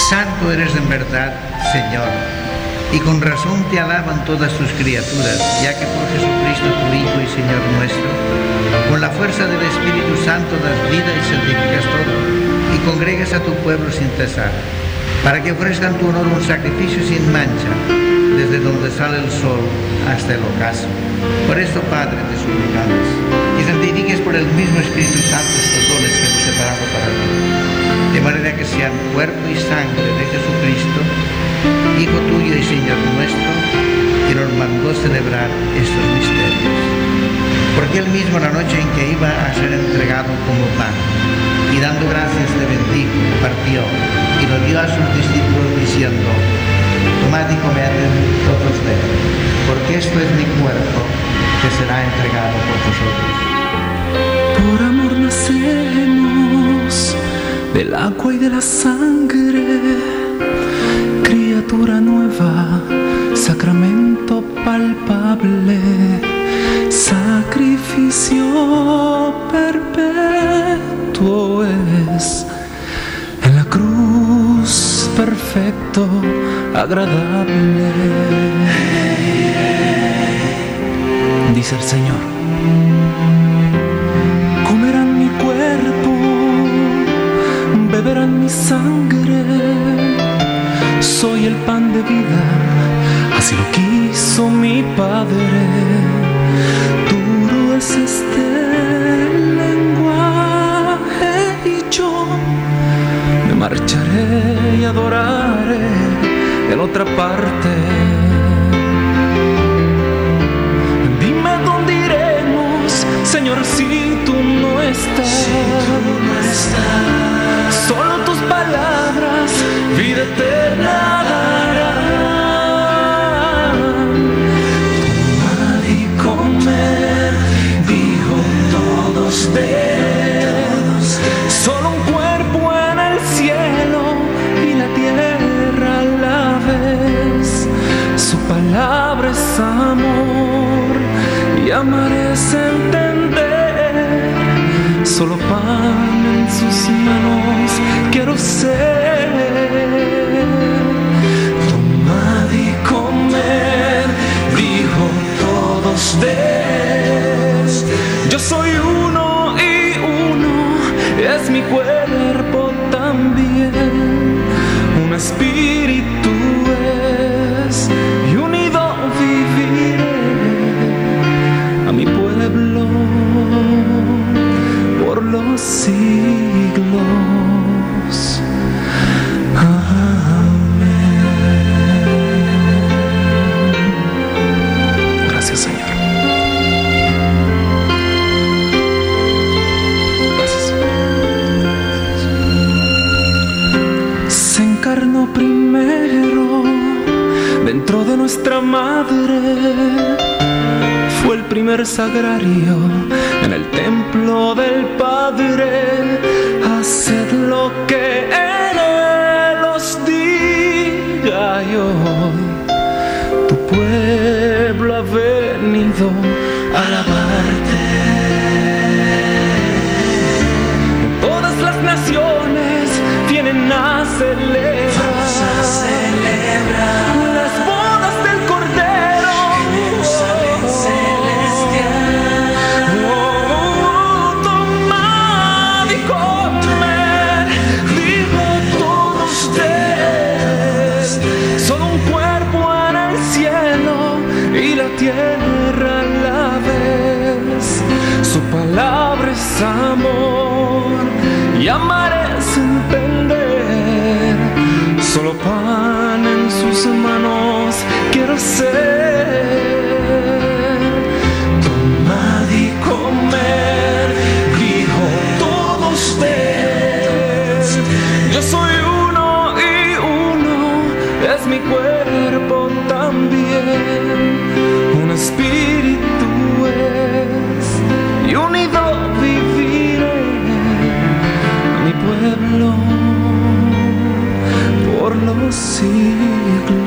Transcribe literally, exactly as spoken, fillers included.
Santo eres en verdad, Señor, y con razón te alaban todas tus criaturas, ya que por Jesucristo tu Hijo y Señor nuestro, con la fuerza del Espíritu Santo das vida y santificas todo, y congregas a tu pueblo sin cesar, para que ofrezcan tu honor un sacrificio sin mancha, desde donde sale el sol hasta el ocaso. Por esto, Padre, te suplicamos, que santifiques por el mismo Espíritu Santo estos dones que hemos separado para ti, de manera que sean cuerpo y sangre de Jesucristo, Hijo tuyo y Señor nuestro, que nos mandó celebrar estos misterios. Porque él mismo, la noche en que iba a ser entregado como pan, y dando gracias le bendijo, partió, y lo dio a sus discípulos diciendo: tomad y comed todos de él, porque esto es mi cuerpo, que será entregado por vosotros. Por amor nacemos del agua y de la sangre, criatura nueva, sacramento palpable, sacrificio perpetuo es en la cruz, perfecto, agradable. Dice el Señor: comerán mi cuerpo, beberán mi sangre, soy el pan de vida, así lo quiso mi Padre. Duro es este lenguaje y yo me marcharé y adoraré en otra parte. Dime dónde iremos, Señor, si tú no estás. Si tú no estás. Solo tus palabras, vida eterna darán. Tomad y comer, dijo todos todos. Solo un cuerpo en el cielo y la tierra a la vez. Su palabra es amor y amar es entender. Solo pan en sus manos quiero ser. Tomad y comer, dijo todos des. Yo soy uno y uno es mi cuerpo también. Un espíritu es y unido viviré a mi pueblo por los siglos. Amén. Gracias, Señor. Gracias. Se encarnó primero dentro de nuestra madre. Fue el primer sagrario en el templo del Padre. Haced lo que Él os diga y hoy tu pueblo ha venido a alabarte. Todas las naciones vienen a celebrar, a celebrar las bodas del Cordero. Jerusalén celestial. Oh, tomad y comer, digo todos ustedes. Solo un cuerpo en el cielo y la tierra a la vez. Su palabra es amor y amar es entender. Solo pan en sus manos quiero ser. Tomad y comer, dijo todos ustedes. Yo soy uno y uno es mi cuerpo también. Un espíritu es y unido viviré a mi pueblo por los siglos.